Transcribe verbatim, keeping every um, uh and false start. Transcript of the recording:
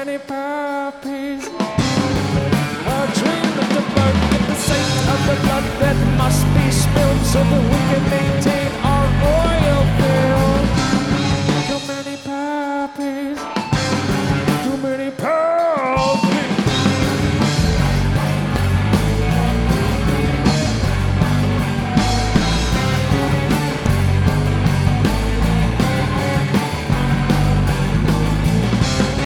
tiny puppies. Our dream of the boat, get the scent of the blood that must be spilled so that we